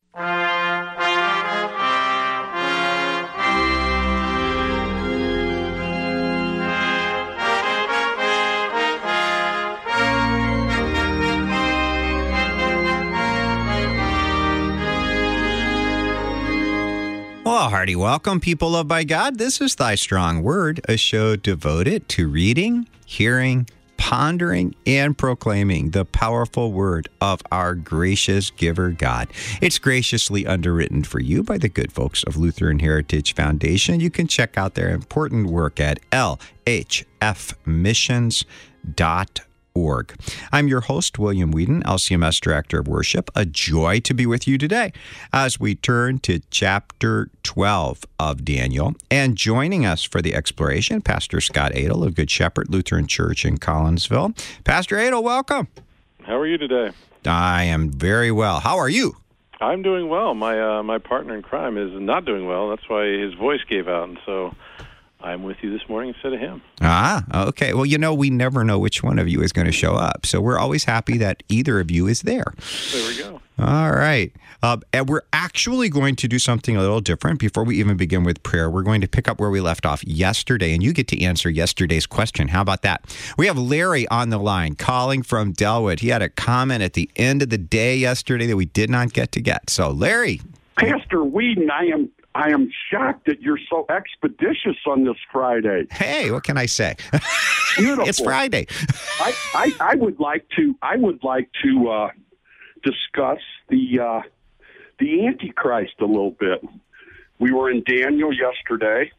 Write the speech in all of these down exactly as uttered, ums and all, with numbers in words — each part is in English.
Well, hearty welcome, people loved by God. This is Thy Strong Word, a show devoted to reading, hearing, pondering, and proclaiming the powerful word of our gracious giver God. It's graciously underwritten for you by the good folks of Lutheran Heritage Foundation. You can check out their important work at l h f missions dot org. I'm your host, William Whedon, L C M S Director of Worship. A joy to be with you today as we turn to chapter twelve of Daniel. And joining us for the exploration, Pastor Scott Adel of Good Shepherd Lutheran Church in Collinsville. Pastor Adel, welcome. How are you today? I am very well. How are you? I'm doing well. My uh, my partner in crime is not doing well. That's why his voice gave out, and so I'm with you this morning instead of him. Ah, okay. Well, you know, we never know which one of you is going to show up, so we're always happy that either of you is there. There we go. All right. Uh, and we're actually going to do something a little different before we even begin with prayer. We're going to pick up where we left off yesterday, and you get to answer yesterday's question. How about that? We have Larry on the line calling from Delwood. He had a comment at the end of the day yesterday that we did not get to get. So, Larry. Pastor Whedon, I am I am shocked that you're so expeditious on this Friday. Hey, what can I say? Beautiful. It's Friday. I, I, I would like to I would like to uh, discuss the uh, the Antichrist a little bit. We were in Daniel yesterday,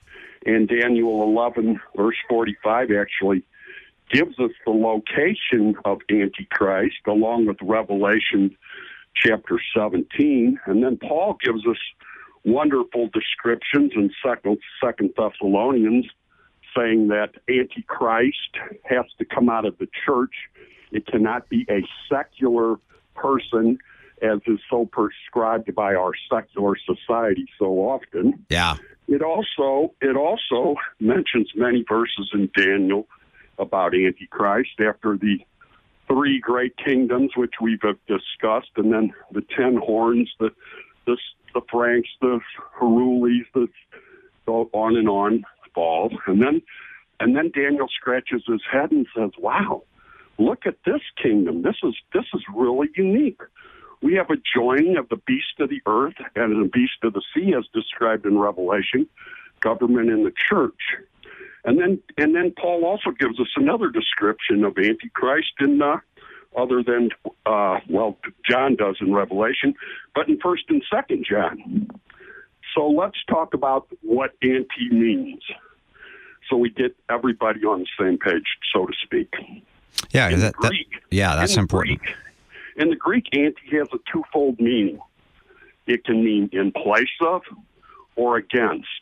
and Daniel eleven verse forty-five actually gives us the location of Antichrist, along with Revelation chapter seventeen, and then Paul gives us wonderful descriptions in Second, Second Thessalonians, saying that Antichrist has to come out of the church. It cannot be a secular person, as is so prescribed by our secular society so often. Yeah. It also it also mentions many verses in Daniel about Antichrist after the three great kingdoms, which we've discussed, and then the ten horns, the the, the Franks, the Herules, the so on and on fall, and then and then Daniel scratches his head and says, "Wow, look at this kingdom. This is this is really unique. We have a joining of the beast of the earth and the beast of the sea, as described in Revelation, government in the church." And then and then Paul also gives us another description of Antichrist in uh, other than, uh, well, John does in Revelation, but in First and Second John. So let's talk about what anti means, so we get everybody on the same page, so to speak. Yeah, in that, Greek, that, yeah, that's in important. Greek, in the Greek, anti has a twofold meaning. It can mean in place of or against.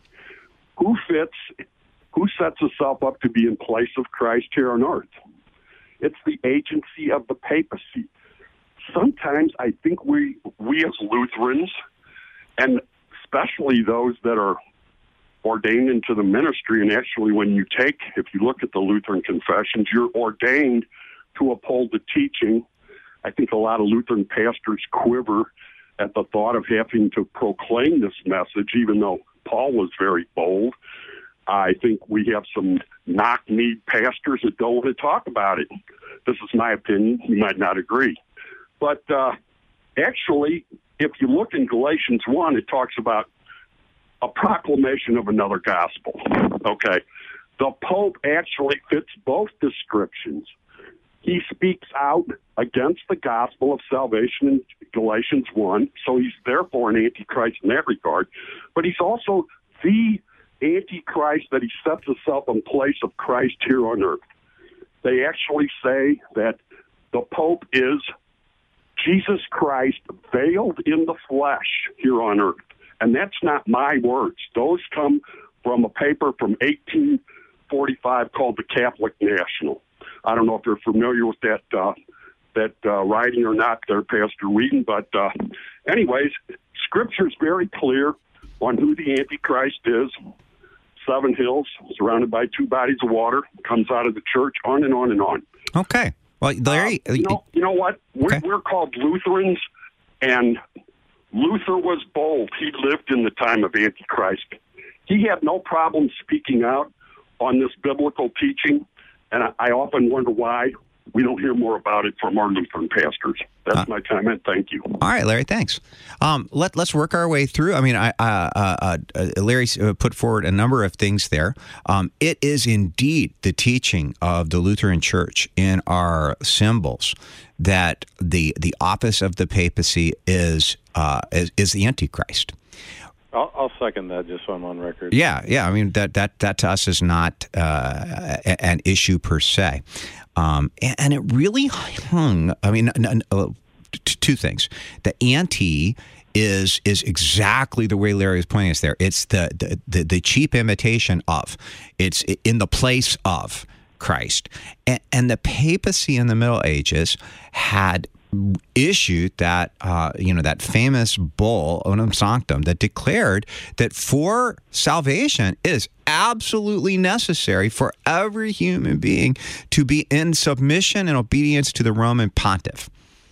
Who fits? Who sets itself up to be in place of Christ here on earth? It's the agency of the papacy. Sometimes I think we, we as Lutherans, and especially those that are ordained into the ministry, and actually when you take, if you look at the Lutheran confessions, you're ordained to uphold the teaching. I think a lot of Lutheran pastors quiver at the thought of having to proclaim this message, even though Paul was very bold. I think we have some knock-kneed pastors that don't want to talk about it. This is my opinion. You might not agree. But uh, actually, if you look in Galatians one, it talks about a proclamation of another gospel. Okay. The Pope actually fits both descriptions. He speaks out against the gospel of salvation in Galatians one, so he's therefore an antichrist in that regard. But he's also the Antichrist that he sets himself in place of Christ here on earth. They actually say that the Pope is Jesus Christ veiled in the flesh here on earth. And that's not my words. Those come from a paper from eighteen forty-five called the Catholic National. I don't know if you're familiar with that uh, that uh, writing or not there, Pastor Whedon, but uh, anyways, Scripture is very clear on who the Antichrist is. Seven hills, surrounded by two bodies of water, comes out of the church, on and on and on. Okay. Well, Larry... Uh, you, know, you know what? We're, okay. we're called Lutherans, and Luther was bold. He lived in the time of Antichrist. He had no problem speaking out on this biblical teaching, and I, I often wonder why we don't hear more about it from our Lutheran pastors. That's uh, my comment. Thank you. All right, Larry, thanks. Um, let, let's work our way through. I mean, I, uh, uh, uh, Larry put forward a number of things there. Um, it is indeed the teaching of the Lutheran Church in our symbols that the the office of the papacy is uh, is, is the Antichrist. I'll, I'll second that, just so I'm on record. Yeah, yeah. I mean, that that that to us is not uh, an issue per se. Um, and, and it really hung, I mean, uh, t- two things. The anti is is exactly the way Larry was pointing us there. It's the, the, the, the cheap imitation of. It's in the place of Christ. And, and the papacy in the Middle Ages had issued that, uh, you know, that famous bull, Unum Sanctum, that declared that for salvation it is absolutely necessary for every human being to be in submission and obedience to the Roman pontiff.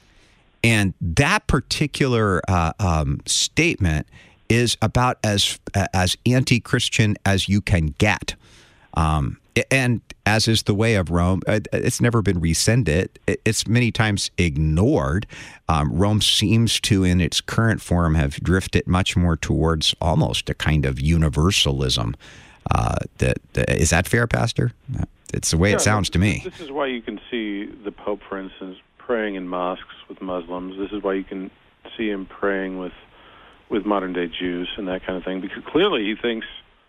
And that particular uh, um, statement is about as as anti-Christian as you can get. Um, and as is the way of Rome, it's never been rescinded. It's many times ignored. Um, Rome seems to, in its current form, have drifted much more towards almost a kind of universalism. Uh, that, that is that fair, Pastor? It's the way yeah, it sounds to me. This is why you can see the Pope, for instance, praying in mosques with Muslims. This is why you can see him praying with with modern-day Jews and that kind of thing, because clearly he thinks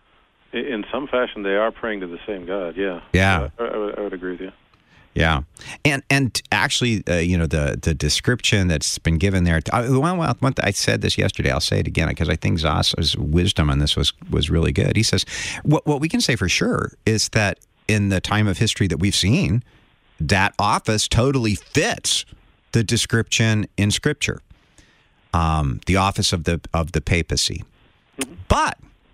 in some fashion they are praying to the same God. Yeah. Yeah. I, I, would, I would agree with you. Yeah, and and actually, uh, you know, the the description that's been given there. I, well, I said this yesterday. I'll say it again because I think Zasa's wisdom on this was was really good. He says what what we can say for sure is that in the time of history that we've seen, that office totally fits the description in Scripture, um, the office of the of the papacy. Mm-hmm. But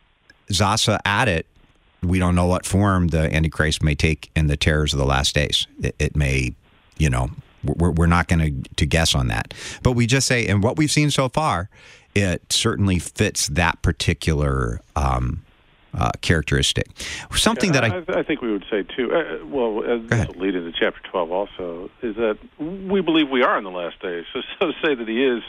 Zasa added, we don't know what form the Antichrist may take in the terrors of the last days. It, it may, you know, we're, we're not going to to guess on that. But we just say, and what we've seen so far, it certainly fits that particular um, uh, characteristic. Something yeah, that I, I... I think we would say, too, uh, well, uh, this will lead into chapter twelve also, is that we believe we are in the last days. So, so to say that he is...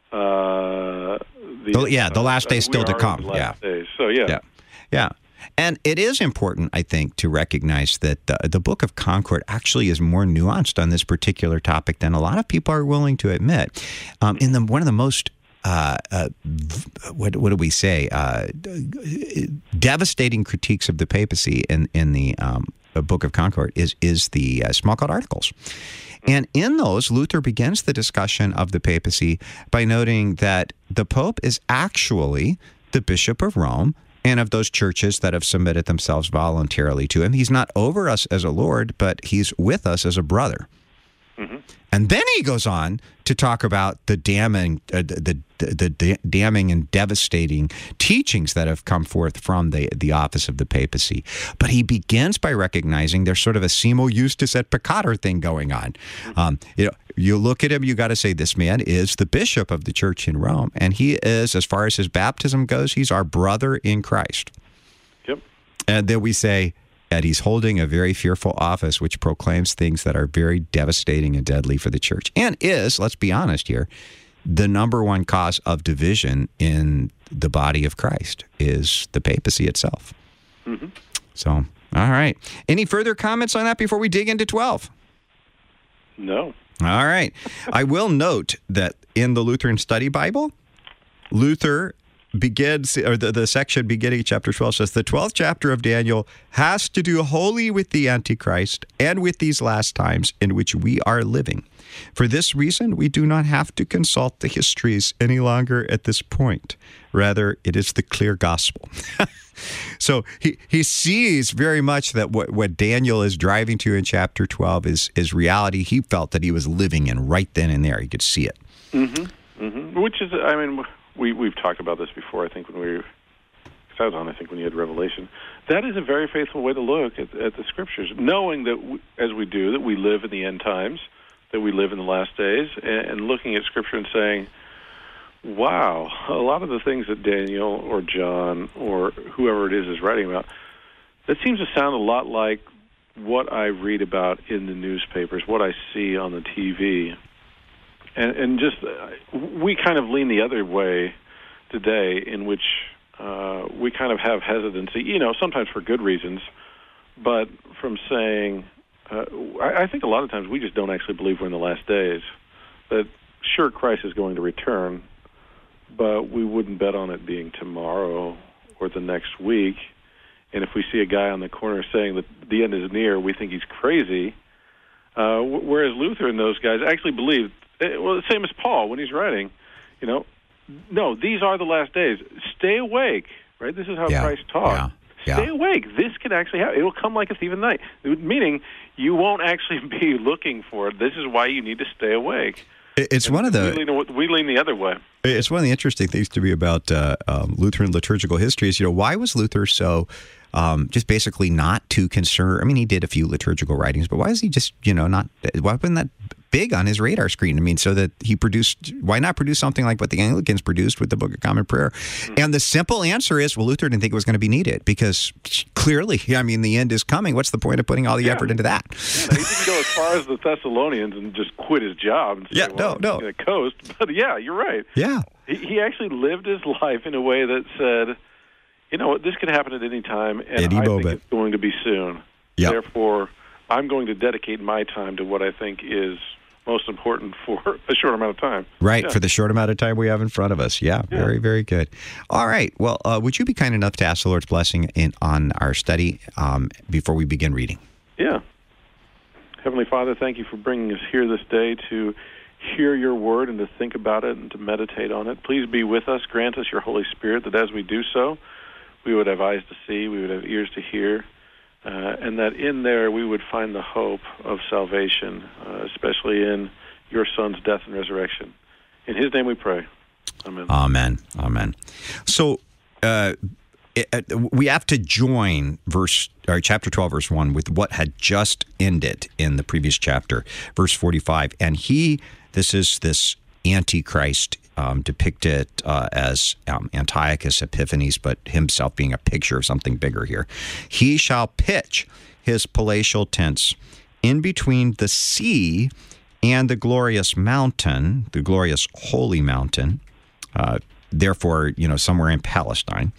Uh, the, the, yeah, the last uh, days still to come. Yeah. Days. So, yeah. Yeah. Yeah. And it is important, I think, to recognize that the, the Book of Concord actually is more nuanced on this particular topic than a lot of people are willing to admit. Um, in the one of the most, uh, uh, what, what do we say, uh, devastating critiques of the papacy in in the um, Book of Concord is is the uh, Smalcald Articles. And in those, Luther begins the discussion of the papacy by noting that the Pope is actually the Bishop of Rome and of those churches that have submitted themselves voluntarily to him. He's not over us as a Lord, but he's with us as a brother. Mm-hmm. And then he goes on to talk about the damning, uh, the, the, the, the damning and devastating teachings that have come forth from the, the office of the papacy. But he begins by recognizing there's sort of a Simo Justus et Peccator thing going on. Um, you know, you look at him, you got to say this man is the bishop of the church in Rome, and he is, as far as his baptism goes, he's our brother in Christ. Yep. And then we say, and he's holding a very fearful office which proclaims things that are very devastating and deadly for the church, and is, let's be honest here, the number one cause of division in the body of Christ is the papacy itself. Mm-hmm. So, all right. Any further comments on that before we dig into twelve? No. All right. I will note that in the Lutheran Study Bible, Luther begins, or the, the section beginning chapter twelve says, the twelfth chapter of Daniel has to do wholly with the Antichrist and with these last times in which we are living. For this reason, we do not have to consult the histories any longer at this point. Rather, it is the clear gospel. So he, he sees very much that what, what Daniel is driving to in chapter twelve is, is reality he felt that he was living in right then and there. He could see it. Mm-hmm. Mm-hmm. Which is, I mean, we, we've talked about this before, I think, when we were, because I was on, I think, when you had Revelation. That is a very faithful way to look at, at the Scriptures, knowing that, we, as we do, that we live in the end times, that we live in the last days, and, and looking at Scripture and saying, wow, a lot of the things that Daniel or John or whoever it is is writing about, that seems to sound a lot like what I read about in the newspapers, what I see on the T V. And, and just, uh, we kind of lean the other way today, in which uh, we kind of have hesitancy, you know, sometimes for good reasons, but from saying, uh, I, I think a lot of times we just don't actually believe we're in the last days. That sure, Christ is going to return, but we wouldn't bet on it being tomorrow or the next week. And if we see a guy on the corner saying that the end is near, we think he's crazy. Uh, whereas Luther and those guys actually believed, well, the same as Paul when he's writing, you know, no, these are the last days. Stay awake, right? This is how yeah. Christ taught. Yeah. Yeah. Stay awake. This can actually happen. It will come like a thief in the night, meaning you won't actually be looking for it. This is why you need to stay awake. It's and one of the... We lean, we lean the other way. It's one of the interesting things to me about uh, um, Lutheran liturgical history is, you know, why was Luther so um, just basically not too concerned? I mean, he did a few liturgical writings, but why is he just, you know, not... Why wasn't that big on his radar screen? I mean, so that he produced... Why not produce something like what the Anglicans produced with the Book of Common Prayer? Mm-hmm. And the simple answer is, well, Luther didn't think it was going to be needed because clearly, I mean, the end is coming. What's the point of putting all the yeah. effort into that? Yeah, he didn't go as far as the Thessalonians and just quit his job and say, yeah, well, no, no. I'm going to coast. But yeah, you're right. Yeah. He, he actually lived his life in a way that said, you know what, this could happen at any time, and any I moment. think it's going to be soon. Yep. Therefore, I'm going to dedicate my time to what I think is most important for a short amount of time. Right, yeah. for the short amount of time we have in front of us. Yeah, yeah. very, very good. All right. Well, uh, would you be kind enough to ask the Lord's blessing in, on our study um, before we begin reading? Yeah. Heavenly Father, thank you for bringing us here this day to hear your word and to think about it and to meditate on it. Please be with us. Grant us your Holy Spirit that as we do so, we would have eyes to see, we would have ears to hear, uh, and that in there we would find the hope of salvation, uh, especially in your Son's death and resurrection. In his name we pray. Amen. Amen. Amen. So uh, it, it, we have to join verse or chapter twelve, verse one, with what had just ended in the previous chapter, verse forty-five. And he, this is this Antichrist, um, depicted uh, as um, Antiochus Epiphanes, but himself being a picture of something bigger here. He shall pitch his palatial tents in between the sea and the glorious mountain, the glorious holy mountain, uh, therefore, you know, somewhere in Palestine.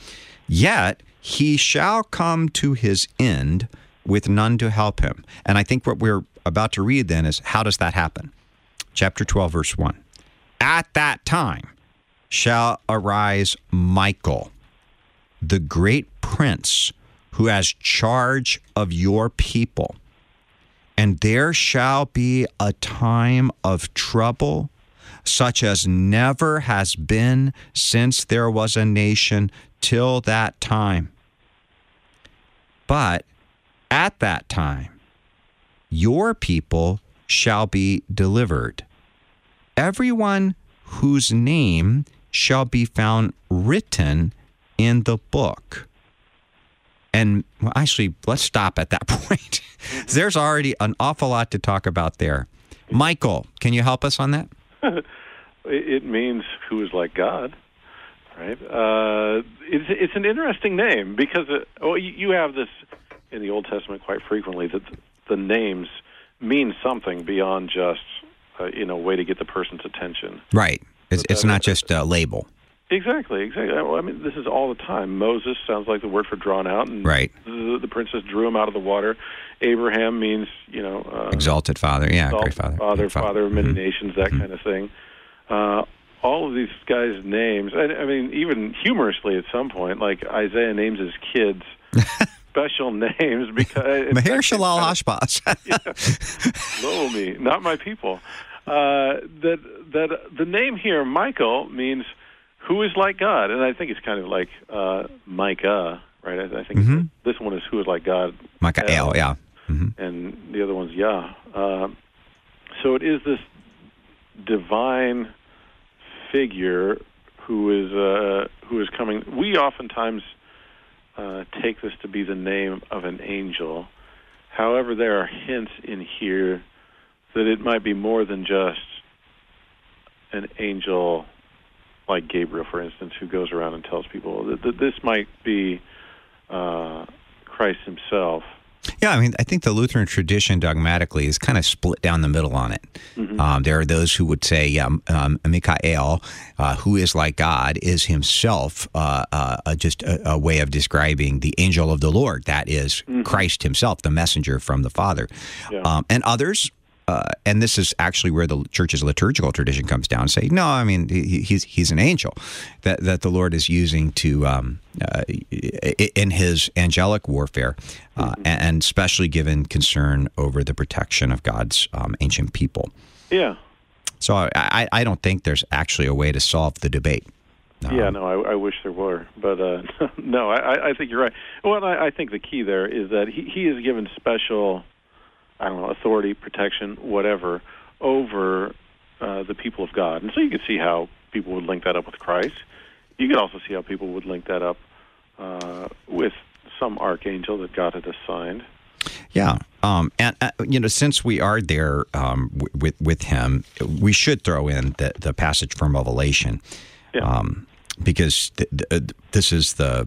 Yet he shall come to his end with none to help him. And I think what we're about to read then is, how does that happen? Chapter twelve, verse one. At that time shall arise Michael, the great prince who has charge of your people. And there shall be a time of trouble, such as never has been since there was a nation till that time. But at that time, your people shall be delivered. Everyone whose name shall be found written in the book. And well, actually, let's stop at that point. There's already an awful lot to talk about there. Michael, can you help us on that? It means who is like God, right? Uh, it's, it's an interesting name because uh, well, you have this in the Old Testament quite frequently, that the names mean something beyond just uh, you know, way to get the person's attention. Right. It's, it's not just a label. Exactly, exactly. Well, I mean, this is all the time. Moses sounds like the word for drawn out, and right. the, the princess drew him out of the water. Abraham means, you know... Uh, exalted father, yeah, exalted great father. Father, father. father of many mm-hmm. nations, that mm-hmm. kind of thing. Uh, all of these guys' names, I, I mean, even humorously at some point, like Isaiah names his kids special names because... Meher Shalal Hashbaz. Yeah. Lo me, not my people. Uh, that that the name here, Michael, means who is like God, and I think it's kind of like uh, Micah, right? I, I think mm-hmm. this one is who is like God, Micah, El, yeah, mm-hmm. and the other one's Yah. Uh, so it is this divine figure who is uh, who is coming. We oftentimes uh, take this to be the name of an angel. However, there are hints in here that it might be more than just an angel like Gabriel, for instance, who goes around and tells people that, that this might be uh, Christ himself. Yeah, I mean, I think the Lutheran tradition dogmatically is kind of split down the middle on it. Mm-hmm. Um, there are those who would say, yeah, um, Michael, uh, who is like God, is himself uh, uh, just a, a way of describing the angel of the Lord. That is mm-hmm. Christ himself, the messenger from the Father. Yeah. Um, and others, uh, and this is actually where the church's liturgical tradition comes down, say, no, I mean, he, he's he's an angel that, that the Lord is using to um, uh, in his angelic warfare, uh, mm-hmm. and especially given concern over the protection of God's um, ancient people. Yeah. So I, I don't think there's actually a way to solve the debate. Um, yeah, no, I, I wish there were, but uh, no, I, I think you're right. Well, I, I think the key there is that he, he is given special, I don't know, authority, protection, whatever, over uh, the people of God. And so you can see how people would link that up with Christ. You could also see how people would link that up uh, with some archangel that God had assigned. Yeah, um, and uh, you know, since we are there um, w- with with him, we should throw in the, the passage from Revelation, yeah. um, because th- th- this is the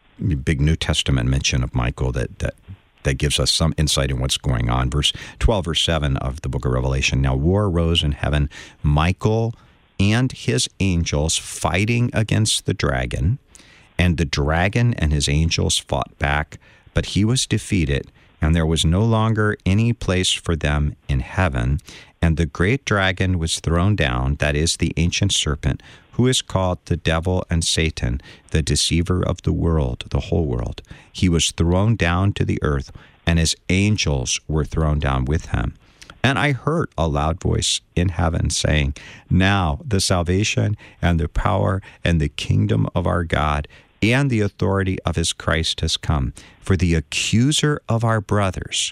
big New Testament mention of Michael that that. that gives us some insight in what's going on. Verse twelve, verse seven of the book of Revelation. Now war arose in heaven, Michael and his angels fighting against the dragon, and the dragon and his angels fought back, but he was defeated, and there was no longer any place for them in heaven. And the great dragon was thrown down, that is the ancient serpent, who is called the devil and Satan, the deceiver of the world, the whole world. He was thrown down to the earth, and his angels were thrown down with him. And I heard a loud voice in heaven saying, now the salvation and the power and the kingdom of our God and the authority of his Christ has come. For the accuser of our brothers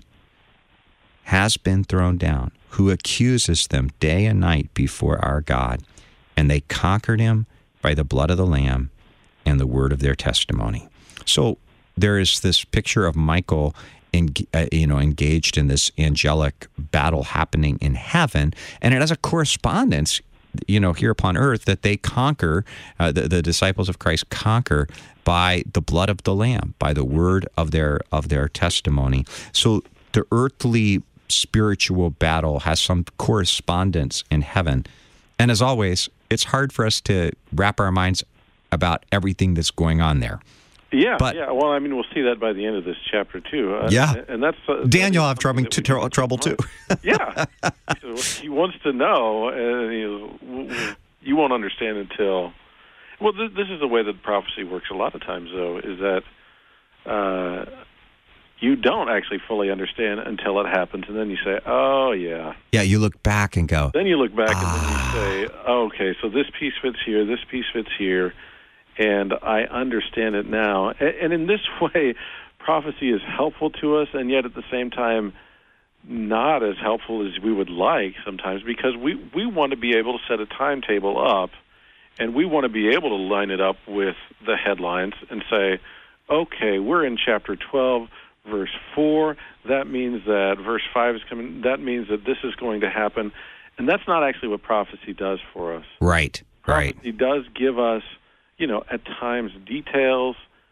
has been thrown down, who accuses them day and night before our God. And they conquered him by the blood of the Lamb and the word of their testimony. So there is this picture of Michael, in, uh, you know, engaged in this angelic battle happening in heaven, and it has a correspondence, you know, here upon earth, that they conquer, uh, the, the disciples of Christ conquer by the blood of the Lamb, by the word of their of their testimony. So the earthly spiritual battle has some correspondence in heaven. And as always, it's hard for us to wrap our minds about everything that's going on there. Yeah, but, yeah. Well, I mean, we'll see that by the end of this chapter too. Uh, yeah, and that's uh, Daniel that have trouble, to, to, trouble too. Yeah, he wants to know, and he, you won't understand until. Well, this, this is the way that prophecy works. A lot of times, though, is that uh, you don't actually fully understand until it happens, and then you say, "Oh, yeah." Yeah, you look back and go. Then you look back ah. and then you say, oh, "Okay, so this piece fits here, this piece fits here." And I understand it now. And in this way, prophecy is helpful to us, and yet at the same time, not as helpful as we would like sometimes, because we, we want to be able to set a timetable up, and we want to be able to line it up with the headlines and say, okay, we're in chapter twelve, verse four. That means that verse five is coming. That means that this is going to happen. And that's not actually what prophecy does for us. Right, right. Prophecy does give us, you know, at times details,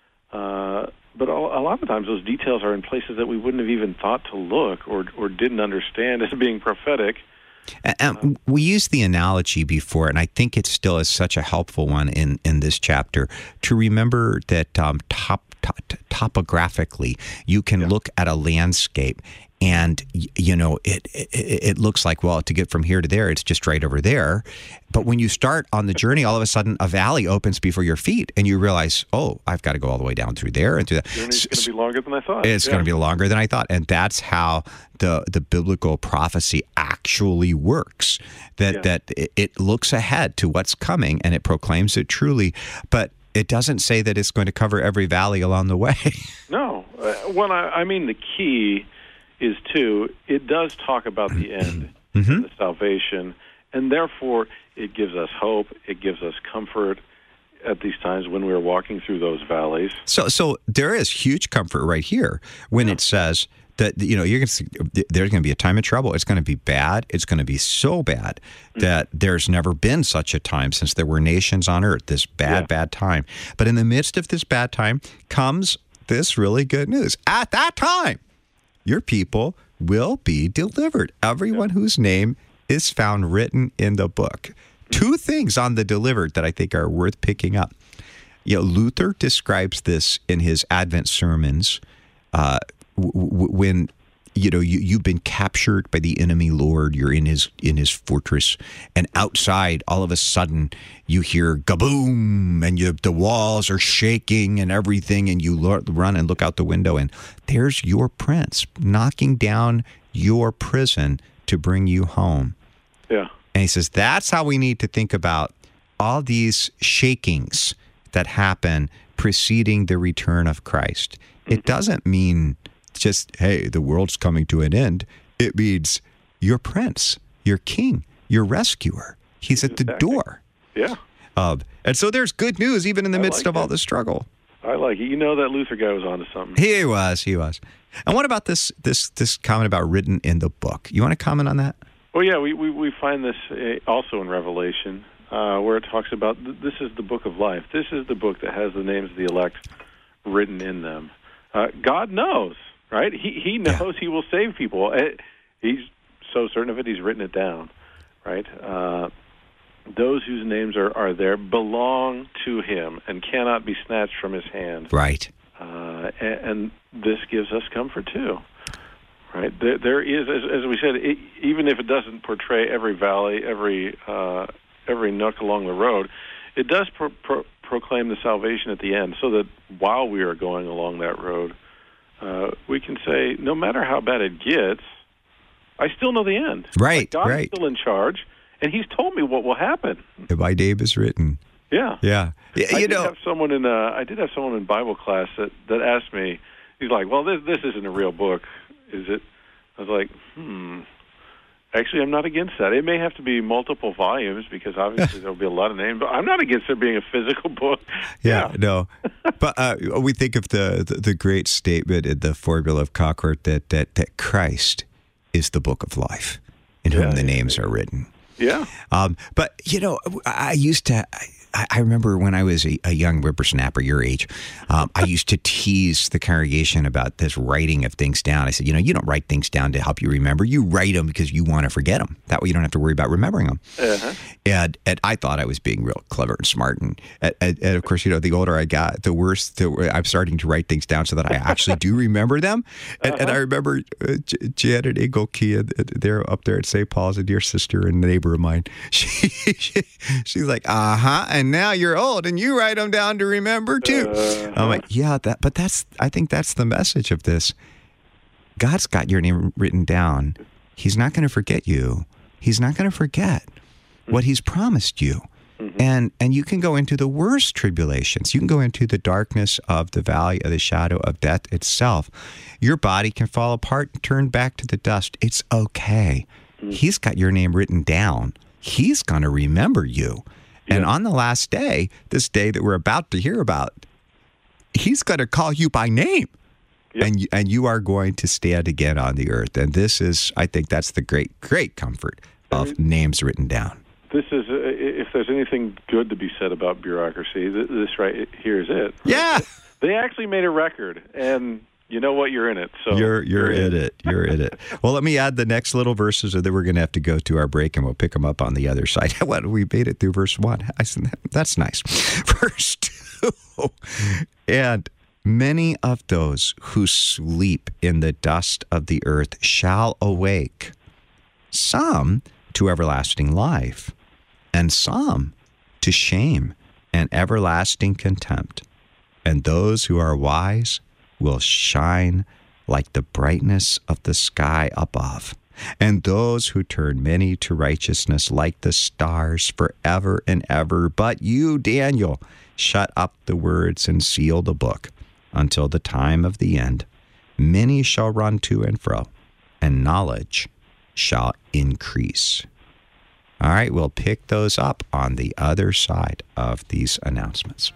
uh, but a lot of times those details are in places that we wouldn't have even thought to look or or didn't understand as being prophetic. And, and we used the analogy before, and I think it still is such a helpful one in, in this chapter, to remember that um, top, top, topographically, you can yeah. look at a landscape and, you know, it, it it looks like, well, to get from here to there, it's just right over there. But when you start on the journey, all of a sudden a valley opens before your feet, and you realize, oh, I've got to go all the way down through there and through that. It's going to be longer than I thought. It's yeah. going to be longer than I thought. And that's how the the biblical prophecy actually works, that, yeah. that it, it looks ahead to what's coming, and it proclaims it truly. But it doesn't say that it's going to cover every valley along the way. No. Uh, well, I, I mean, the key is, too, it does talk about the end, mm-hmm. the salvation, and therefore it gives us hope, it gives us comfort at these times when we're walking through those valleys. So so there is huge comfort right here when yeah. it says that, you know, you're going to, there's going to be a time of trouble. It's going to be bad. It's going to be so bad that there's never been such a time since there were nations on earth, this bad, yeah. bad time. But in the midst of this bad time comes this really good news. At that time, your people will be delivered. Everyone yeah. whose name is found written in the book. Two things on the delivered that I think are worth picking up. You know, Luther describes this in his Advent sermons uh, w- w- when, you know, you, you've been captured by the enemy lord, you're in his in his fortress, and outside, all of a sudden, you hear gaboom, and you, the walls are shaking and everything, and you lo- run and look out the window, and there's your prince knocking down your prison to bring you home. Yeah. And he says, that's how we need to think about all these shakings that happen preceding the return of Christ. It doesn't mean just, hey, the world's coming to an end. It means your prince, your king, your rescuer. He's at the exactly. door. Yeah. Uh, and so there's good news even in the I midst like of it. all the struggle. I like it. You know that Luther guy was onto something. He was, he was. And what about this this this comment about written in the book? You want to comment on that? Well, yeah, we, we, we find this also in Revelation, uh, where it talks about th- this is the book of life. This is the book that has the names of the elect written in them. Uh, God knows, right? He he knows yeah. he will save people. He's so certain of it, he's written it down, right? Uh, those whose names are, are there belong to him and cannot be snatched from his hand. Right. Uh, and, and this gives us comfort, too. Right, there, there is, as, as we said, it, even if it doesn't portray every valley, every uh, every nook along the road, it does pro- pro- proclaim the salvation at the end, so that while we are going along that road, uh, we can say, no matter how bad it gets, I still know the end. Right, like God's right. still in charge, and He's told me what will happen. My name is written. Yeah, yeah. You I did know, have someone in uh, I did have someone in Bible class that, that asked me. He's like, "Well, this this isn't a real book, is it?" I was like, "Hmm." Actually, I'm not against that. It may have to be multiple volumes because obviously there'll be a lot of names. But I'm not against there being a physical book. Yeah, yeah. no. But uh, we think of the, the the great statement in the Formula of Concord that that that Christ is the book of life, in yeah, whom the yeah, names yeah. are written. Yeah. Um, but, you know, I used to, I, I remember when I was a, a young whippersnapper, your age, um, I used to tease the congregation about this writing of things down. I said, you know, you don't write things down to help you remember. You write them because you want to forget them. That way you don't have to worry about remembering them. Uh-huh. And, and I thought I was being real clever and smart. And, and, and of course, you know, the older I got, the worse the, I'm starting to write things down so that I actually do remember them. And, uh-huh. and I remember uh, J- Janet Engelke, they're up there at Saint Paul's, a dear sister and neighbor of mine. She, she she's like, uh-huh, and now you're old and you write them down to remember too. Uh-huh. I'm like, yeah, that, but that's, I think that's the message of this. God's got your name written down. He's not going to forget you. He's not going to forget mm-hmm. what he's promised you. Mm-hmm. And and you can go into the worst tribulations. You can go into the darkness of the valley of the shadow of death itself. Your body can fall apart and turn back to the dust. It's okay. Mm-hmm. He's got your name written down. He's going to remember you. Yeah. And on the last day, this day that we're about to hear about, he's going to call you by name. Yep. And, and you are going to stand again on the earth. And this is, I think that's the great, great comfort of I mean, names written down. This is, uh, if there's anything good to be said about bureaucracy, this right here is it. Right? Yeah. They actually made a record, and you know what? You're in it. So You're you're, you're in it. You're in it. Well, let me add the next little verses, and then we're going to have to go to our break, and we'll pick them up on the other side. What, we made it through verse one. I said, that's nice. Verse two. And many of those who sleep in the dust of the earth shall awake, some to everlasting life, and some to shame and everlasting contempt. And those who are wise will shine like the brightness of the sky above, and those who turn many to righteousness like the stars forever and ever. But you, Daniel, shut up the words and seal the book until the time of the end. Many shall run to and fro, and knowledge shall increase. All right, we'll pick those up on the other side of these announcements.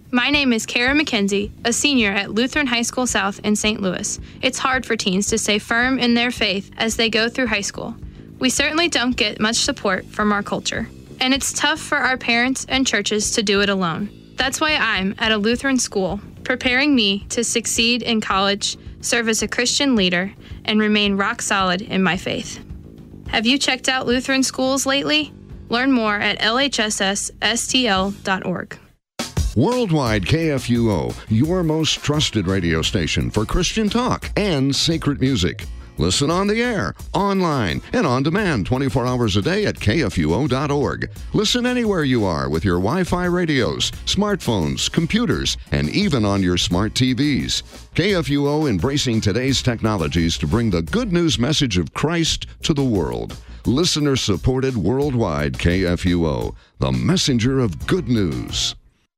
My name is Kara McKenzie, a senior at Lutheran High School South in Saint Louis. It's hard for teens to stay firm in their faith as they go through high school. We certainly don't get much support from our culture, and it's tough for our parents and churches to do it alone. That's why I'm at a Lutheran school, preparing me to succeed in college, serve as a Christian leader, and remain rock solid in my faith. Have you checked out Lutheran schools lately? Learn more at L H S S S T L dot org. Worldwide K F U O, your most trusted radio station for Christian talk and sacred music. Listen on the air, online, and on demand twenty-four hours a day at K F U O dot org. Listen anywhere you are with your Wi-Fi radios, smartphones, computers, and even on your smart T Vs. K F U O embracing today's technologies to bring the good news message of Christ to the world. Listener-supported worldwide K F U O, the messenger of good news.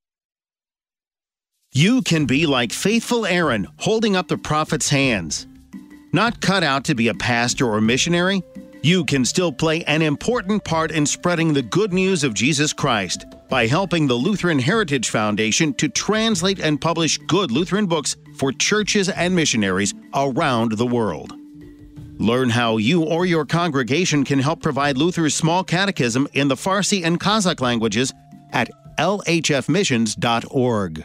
You can be like faithful Aaron holding up the prophet's hands. Not cut out to be a pastor or missionary, you can still play an important part in spreading the good news of Jesus Christ by helping the Lutheran Heritage Foundation to translate and publish good Lutheran books for churches and missionaries around the world. Learn how you or your congregation can help provide Luther's small catechism in the Farsi and Kazakh languages at L H F missions dot org.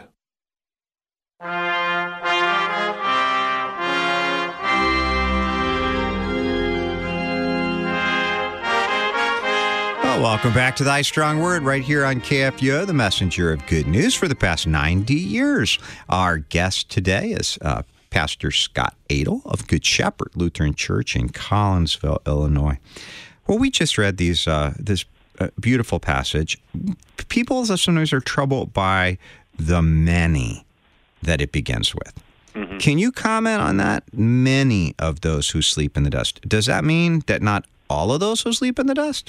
Welcome back to Thy Strong Word right here on K F U O, the messenger of good news for the past ninety years. Our guest today is uh, Pastor Scott Adel of Good Shepherd Lutheran Church in Collinsville, Illinois. Well, we just read these uh, this uh, beautiful passage. People sometimes are troubled by the many that it begins with. Mm-hmm. Can you comment on that? Many of those who sleep in the dust. Does that mean that not all of those who sleep in the dust?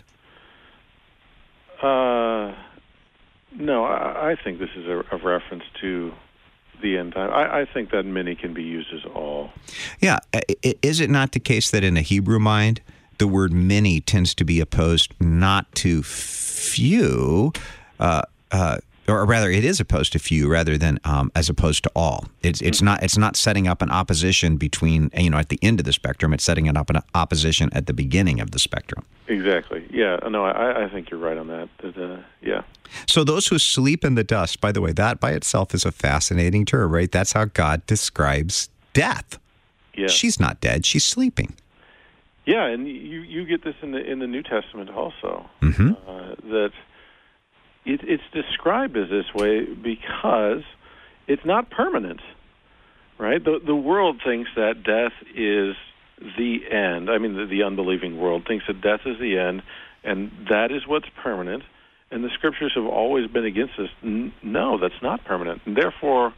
Uh, no, I, I think this is a, a reference to the end time. I, I think that many can be used as all. Yeah. Is it not the case that in the Hebrew mind, the word many tends to be opposed not to few, uh, uh, or rather, it is opposed to few rather than um, as opposed to all. It's it's not it's not setting up an opposition between, you know, at the end of the spectrum. It's setting it up an opposition at the beginning of the spectrum. Exactly. Yeah. No, I, I think you're right on that. That uh, yeah. So those who sleep in the dust, by the way, that by itself is a fascinating term, right? That's how God describes death. Yeah. She's not dead. She's sleeping. Yeah, and you you get this in the in the New Testament also. Mm-hmm. Uh, that. It, it's described as this way because it's not permanent, right? The the world thinks that death is the end. I mean, the, the unbelieving world thinks that death is the end, and that is what's permanent. And the Scriptures have always been against this. N- no, that's not permanent. And therefore,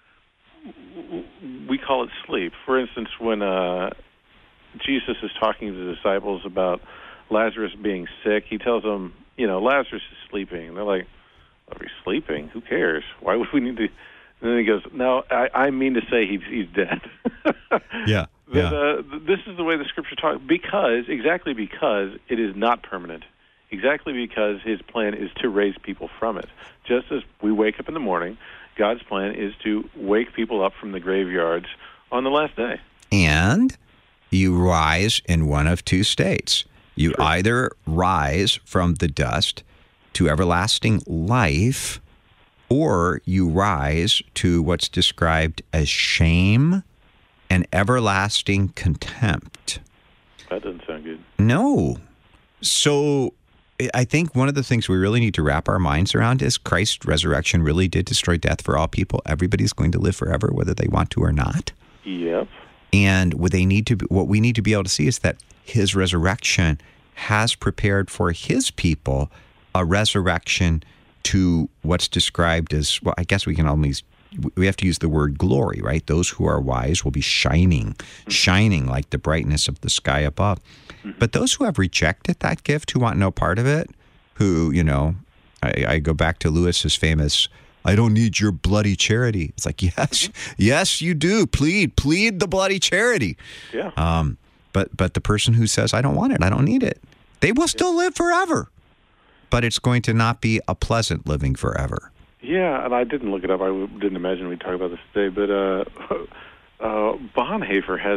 w- we call it sleep. For instance, when uh, Jesus is talking to the disciples about Lazarus being sick, he tells them, you know, Lazarus is sleeping. And they're like, are we sleeping? Who cares? Why would we need to? And then he goes, no, I, I mean to say he's, he's dead. yeah. But, yeah. Uh, this is the way the Scripture talks, because, exactly because it is not permanent. Exactly because his plan is to raise people from it. Just as we wake up in the morning, God's plan is to wake people up from the graveyards on the last day. And you rise in one of two states. You Sure. either rise from the dust to everlasting life, or you rise to what's described as shame and everlasting contempt. That doesn't sound good. No. So I think one of the things we really need to wrap our minds around is Christ's resurrection really did destroy death for all people. Everybody's going to live forever, whether they want to or not. Yep. And what they need to, be, what we need to be able to see is that his resurrection has prepared for his people a resurrection to what's described as, well, I guess we can always, we have to use the word glory, right? Those who are wise will be shining, shining like the brightness of the sky above. But those who have rejected that gift, who want no part of it, who, you know, I, I go back to Lewis's famous, I don't need your bloody charity. It's like, yes, yes, you do. Plead, plead the bloody charity. Yeah. Um, but but the person who says, I don't want it, I don't need it, they will still live forever. But it's going to not be a pleasant living forever. Yeah, and I didn't look it up. I didn't imagine we'd talk about this today. But uh, uh, Bonhoeffer has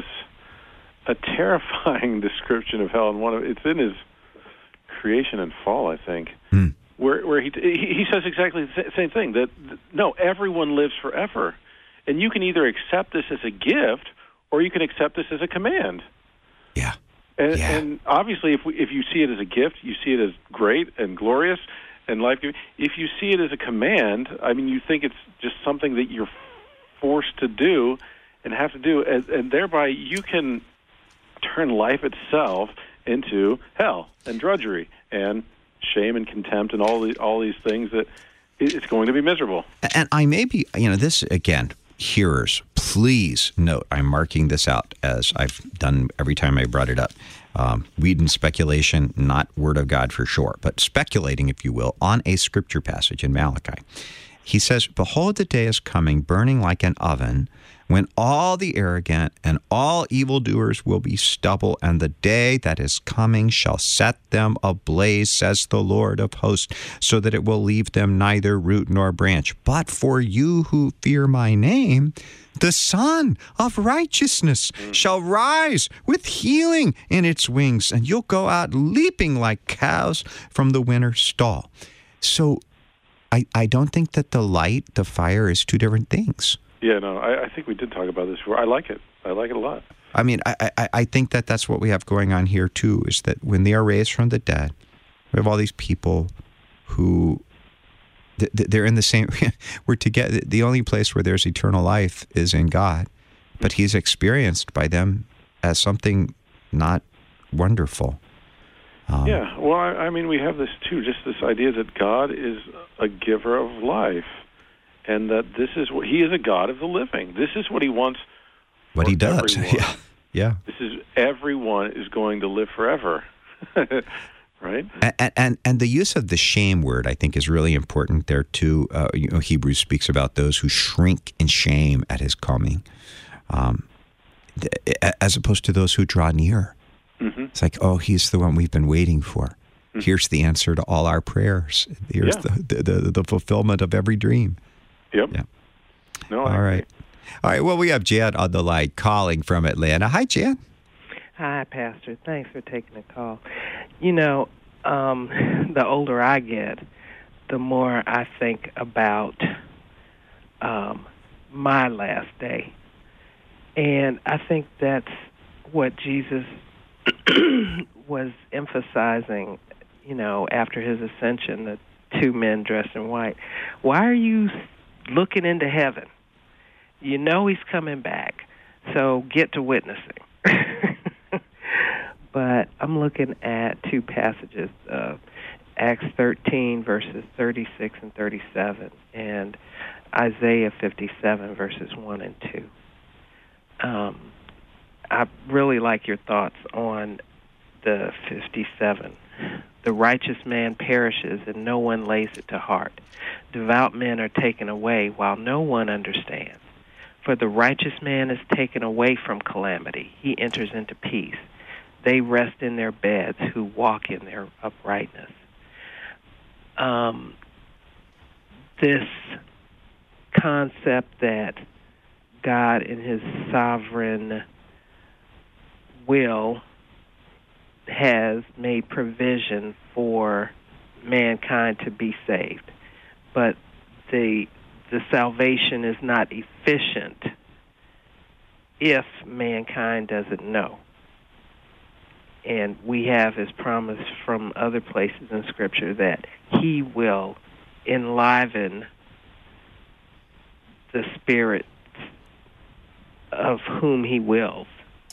a terrifying description of hell, and one of it's in his Creation and Fall, I think, mm. where where he he says exactly the same thing. That no, everyone lives forever, and you can either accept this as a gift or you can accept this as a command. Yeah. And, yeah. and obviously, if we, if you see it as a gift, you see it as great and glorious and life-giving. If you see it as a command, I mean, you think it's just something that you're forced to do and have to do, and, and thereby you can turn life itself into hell and drudgery and shame and contempt and all the, all these things that it's going to be miserable. And I may be, you know, this again. Hearers, please note, I'm marking this out as I've done every time I brought it up. Um, read and speculation, not word of God for sure, but speculating, if you will, on a scripture passage in Malachi. He says, "Behold, the day is coming, burning like an oven, when all the arrogant and all evildoers will be stubble, and the day that is coming shall set them ablaze, says the Lord of hosts, so that it will leave them neither root nor branch. But for you who fear my name, the Son of Righteousness shall rise with healing in its wings, and you'll go out leaping like calves from the winter stall." So I, I don't think that the light, the fire, is two different things. Yeah, no, I, I think we did talk about this before. I like it. I like it a lot. I mean, I, I, I think that that's what we have going on here, too, is that when they are raised from the dead, we have all these people who, they're in the same, we're together. The only place where there's eternal life is in God, but he's experienced by them as something not wonderful. Um, yeah, well, I, I mean, we have this, too, just this idea that God is a giver of life. And that this is what he is, a God of the living. This is what he wants. What he does, everyone. yeah, yeah. This is everyone is going to live forever, right? And, and and the use of the shame word, I think, is really important there too. Uh, you know, Hebrews speaks about those who shrink in shame at his coming, um, as opposed to those who draw near. Mm-hmm. It's like, oh, he's the one we've been waiting for. Mm-hmm. Here's the answer to all our prayers. Here's yeah. the, the, the the fulfillment of every dream. Yep. Yeah. No, All right. All right. Well, we have Jan on the line calling from Atlanta. Hi, Jan. Hi, Pastor. Thanks for taking the call. You know, um, the older I get, the more I think about um, my last day. And I think that's what Jesus was emphasizing, you know, after his ascension, the two men dressed in white. Why are you looking into heaven? You know he's coming back, so get to witnessing. But I'm looking at two passages, uh, Acts thirteen, verses thirty-six and thirty-seven, and Isaiah fifty-seven, verses one and two. Um, I really like your thoughts on the fifty-seven. The righteous man perishes, and no one lays it to heart. Devout men are taken away, while no one understands. For the righteous man is taken away from calamity. He enters into peace. They rest in their beds who walk in their uprightness. Um, this concept that God, in his sovereign will, has made provision for mankind to be saved, but the the salvation is not efficient if mankind doesn't know. And we have his promise from other places in Scripture that he will enliven the spirits of whom he wills.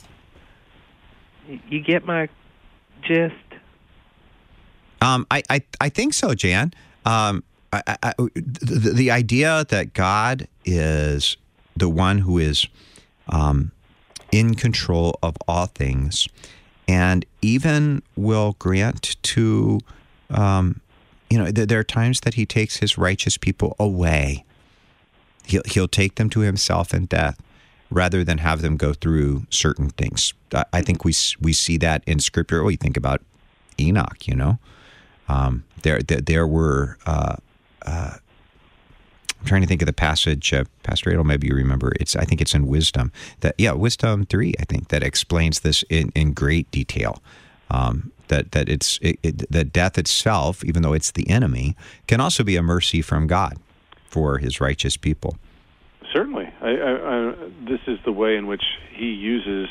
You get my gist? Um, I, I, I think so, Jan. Um, I, I, the, the idea that God is the one who is um, in control of all things, and even will grant to, um, you know, there are times that he takes his righteous people away. He'll, he'll take them to himself in death rather than have them go through certain things. I think we we see that in Scripture. Oh, you think about Enoch, you know. Um, there, there, there were uh, uh, I'm trying to think of the passage, uh, Pastor Adel, maybe you remember. It's I think it's in Wisdom. That yeah, Wisdom three, I think, that explains this in, in great detail. Um, that that it's it, it, that death itself, even though it's the enemy, can also be a mercy from God for His righteous people. Certainly, I, I, I, this is the way in which He uses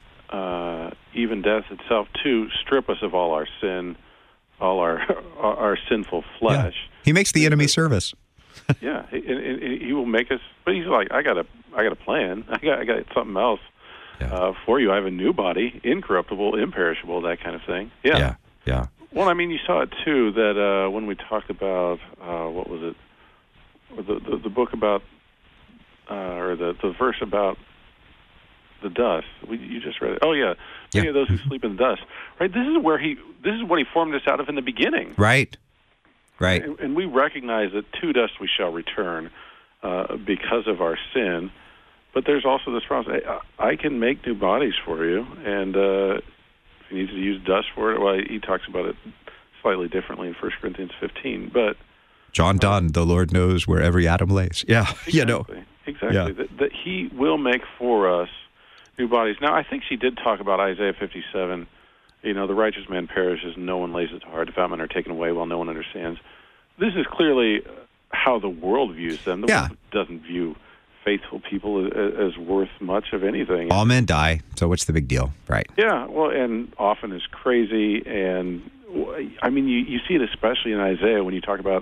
uh, even death itself to strip us of all our sin, all our our, our sinful flesh. Yeah. He makes the enemy service. Yeah, and, and, and He will make us. But He's like, I got a, I got a plan. I got, I got something else. Yeah. Uh, for you, I have a new body, incorruptible, imperishable, that kind of thing. Yeah, yeah, yeah. Well, I mean, you saw it too. That uh, when we talked about uh, what was it, the the, the book about, uh, or the, the verse about the dust. We, you just read it. Oh yeah, many yeah. of those who sleep in the dust. Right. This is where he. This is what He formed us out of in the beginning. Right. Right. And, and we recognize that to dust we shall return uh, because of our sin. But there's also this promise. I, I can make new bodies for you, and uh, if you need to use dust for it, well, he talks about it slightly differently in First Corinthians fifteen. But John Donne, uh, the Lord knows where every atom lays. Yeah, exactly, you know. Exactly. Yeah. That, that He will make for us new bodies. Now, I think she did talk about Isaiah fifty-seven. You know, the righteous man perishes, and no one lays it to heart. Devout men are taken away while no one understands. This is clearly how the world views them. The yeah. world doesn't view faithful people as worth much of anything. All men die, so what's the big deal, right? Yeah, well, and often is crazy, and I mean, you, you see it especially in Isaiah when you talk about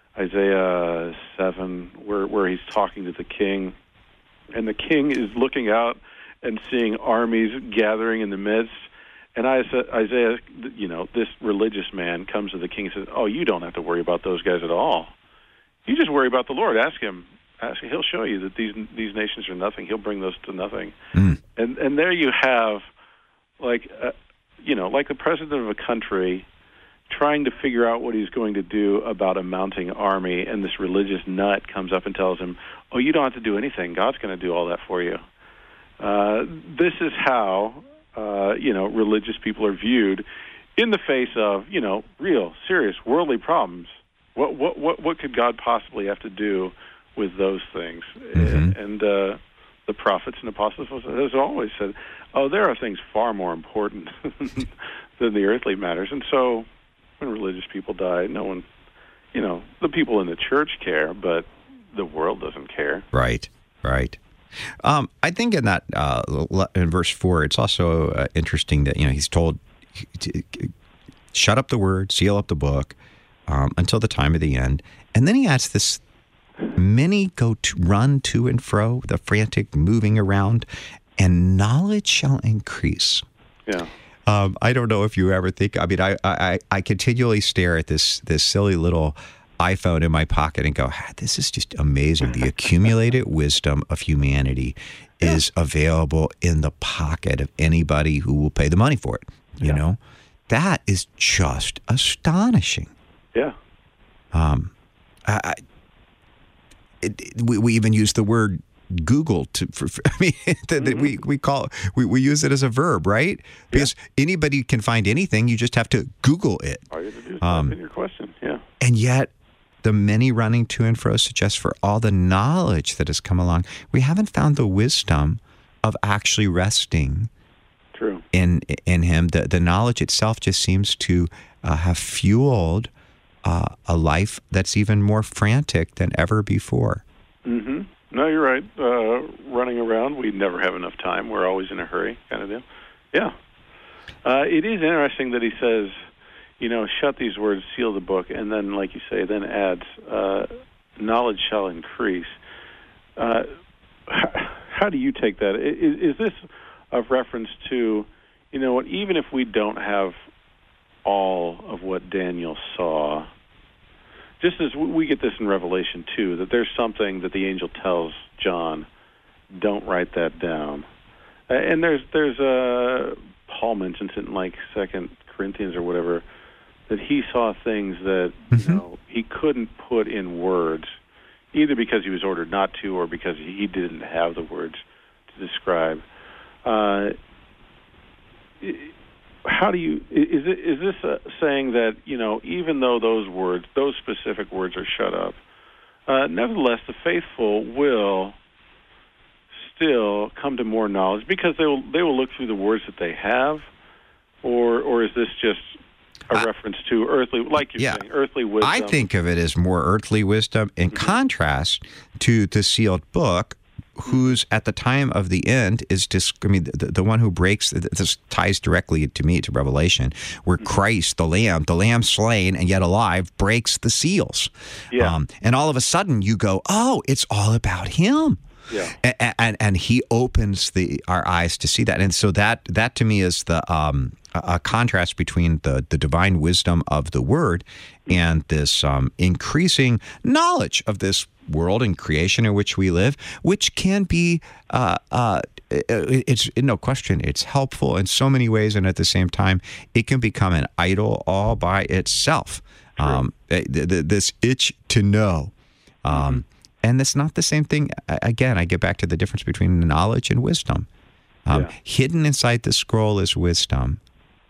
Isaiah seven, where where he's talking to the king, and the king is looking out and seeing armies gathering in the midst, and Isaiah, you know, this religious man comes to the king and says, "Oh, you don't have to worry about those guys at all. You just worry about the Lord. Ask him." Actually, He'll show you that these these nations are nothing. He'll bring those to nothing. Mm. And and there you have, like, uh, you know, like the president of a country trying to figure out what he's going to do about a mounting army, and this religious nut comes up and tells him, "Oh, you don't have to do anything. God's going to do all that for you." Uh, this is how, uh, you know, religious people are viewed in the face of, you know, real, serious, worldly problems. What what what what could God possibly have to do with those things? Mm-hmm. And, and uh, the prophets and apostles has always said, oh, there are things far more important than the earthly matters. And so when religious people die, no one, you know, the people in the church care, but the world doesn't care. Right, right. Um, I think in that, uh, in verse four, it's also uh, interesting that, you know, he's told, to shut up the word, seal up the book, um, until the time of the end. And then he adds this, many go to run to and fro, the frantic moving around, and knowledge shall increase. Yeah. Um, I don't know if you ever think. I mean, I, I I continually stare at this this silly little iPhone in my pocket and go, ah, "This is just amazing." The accumulated wisdom of humanity yeah. is available in the pocket of anybody who will pay the money for it. You yeah. know, that is just astonishing. Yeah. Um, I. I It, it, we, we even use the word Google to. For, for, I mean, the, the, mm-hmm. we we call we, we use it as a verb, right? Because yeah. anybody can find anything. You just have to Google it. All you have to do is um, in your question, yeah. And yet, the many running to and fro suggests for all the knowledge that has come along, we haven't found the wisdom of actually resting. True. In in Him, the the knowledge itself just seems to uh, have fueled Uh, a life that's even more frantic than ever before. Mm-hmm. No, you're right. Uh, running around, we never have enough time. We're always in a hurry, kind of deal. Yeah. Uh, it is interesting that he says, you know, shut these words, seal the book, and then, like you say, then adds, uh, knowledge shall increase. Uh, how do you take that? Is, is this a reference to, you know what, even if we don't have all of what Daniel saw, just as we get this in Revelation two, that there's something that the angel tells John, don't write that down. And there's there's a, Paul mentions it in like Second Corinthians or whatever, that he saw things that mm-hmm. you know, he couldn't put in words, either because he was ordered not to or because he didn't have the words to describe. Uh, it, How do you, is it, is this uh, saying that, you know, even though those words, those specific words are shut up, Uh, nevertheless, the faithful will still come to more knowledge because they will they will look through the words that they have, or or is this just a uh, reference to earthly, like you're yeah, saying, earthly wisdom? I think of it as more earthly wisdom in mm-hmm. contrast to the sealed book, whose at the time of the end is dis- I mean the, the one who breaks this ties directly to me to Revelation, where Christ the Lamb the Lamb slain and yet alive breaks the seals, yeah. um, and all of a sudden you go, oh, it's all about him. Yeah. And, and and he opens the our eyes to see that, and so that that to me is the um, a, a contrast between the the divine wisdom of the Word and this um, increasing knowledge of this world and creation in which we live, which can be uh, uh, it's no question it's helpful in so many ways, and at the same time it can become an idol all by itself. Um, this itch to know. Um, mm-hmm. And it's not the same thing. Again, I get back to the difference between knowledge and wisdom. Um, yeah. Hidden inside the scroll is wisdom.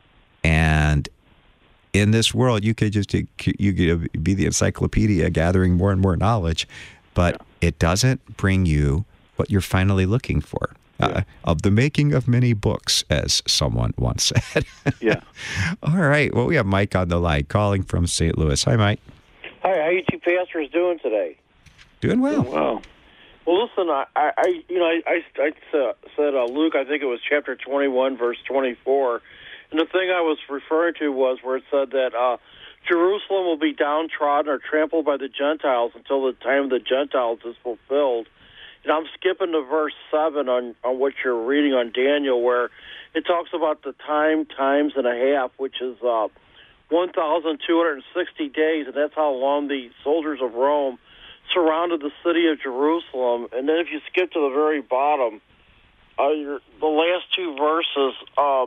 And in this world, you could just you could be the encyclopedia gathering more and more knowledge, but yeah. it doesn't bring you what you're finally looking for. Yeah. Uh, of the making of many books, as someone once said. Yeah. All right. Well, we have Mike on the line calling from Saint Louis. Hi, Mike. Hi. How you two pastors doing today? Doing well. Doing well. Well, listen, I, I you know, I, I, I said uh, Luke, I think it was chapter twenty-one, verse twenty-four, and the thing I was referring to was where it said that uh, Jerusalem will be downtrodden or trampled by the Gentiles until the time of the Gentiles is fulfilled. And I'm skipping to verse seven on, on what you're reading on Daniel, where it talks about the time, times and a half, which is uh, one thousand two hundred sixty days, and that's how long the soldiers of Rome surrounded the city of Jerusalem. And then if you skip to the very bottom, uh, your, the last two verses, uh,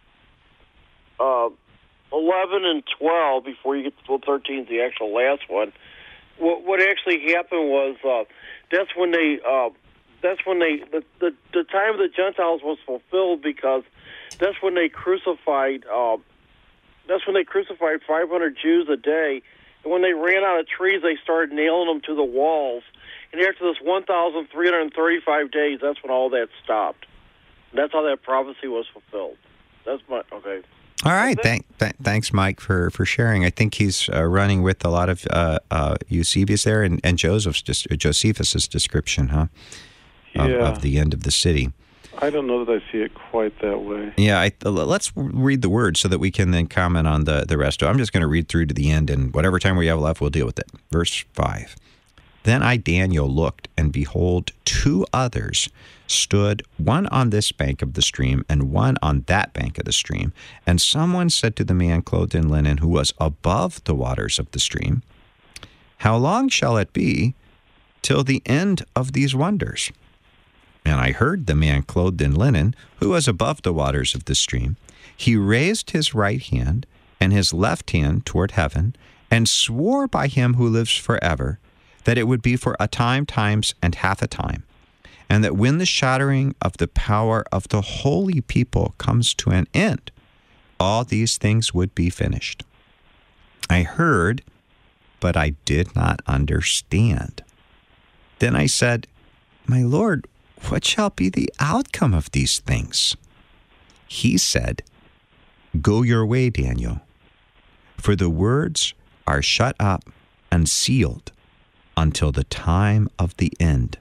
uh, eleven and twelve, before you get to thirteen, the actual last one, what, what actually happened was uh, that's when they, uh, that's when they, the, the, the time of the Gentiles was fulfilled, because that's when they crucified, uh, that's when they crucified five hundred Jews a day. And when they ran out of trees, they started nailing them to the walls. And after this one thousand three hundred thirty-five days, that's when all that stopped. And that's how that prophecy was fulfilled. That's my, okay. All right. Thank, th- thanks, Mike, for, for sharing. I think he's uh, running with a lot of uh, uh, Eusebius there and, and Joseph's Josephus's description, huh? Of, yeah. of the end of the city. I don't know that I see it quite that way. Yeah, I, let's read the word so that we can then comment on the, the rest. I'm just going to read through to the end, and whatever time we have left, we'll deal with it. Verse five. Then I, Daniel, looked, and behold, two others stood, one on this bank of the stream, and one on that bank of the stream. And someone said to the man clothed in linen, who was above the waters of the stream, how long shall it be till the end of these wonders? And I heard the man clothed in linen, who was above the waters of the stream. He raised his right hand and his left hand toward heaven, and swore by him who lives forever, that it would be for a time, times, and half a time, and that when the shattering of the power of the holy people comes to an end, all these things would be finished. I heard, but I did not understand. Then I said, my Lord, what shall be the outcome of these things? He said, go your way, Daniel, for the words are shut up and sealed until the time of the end.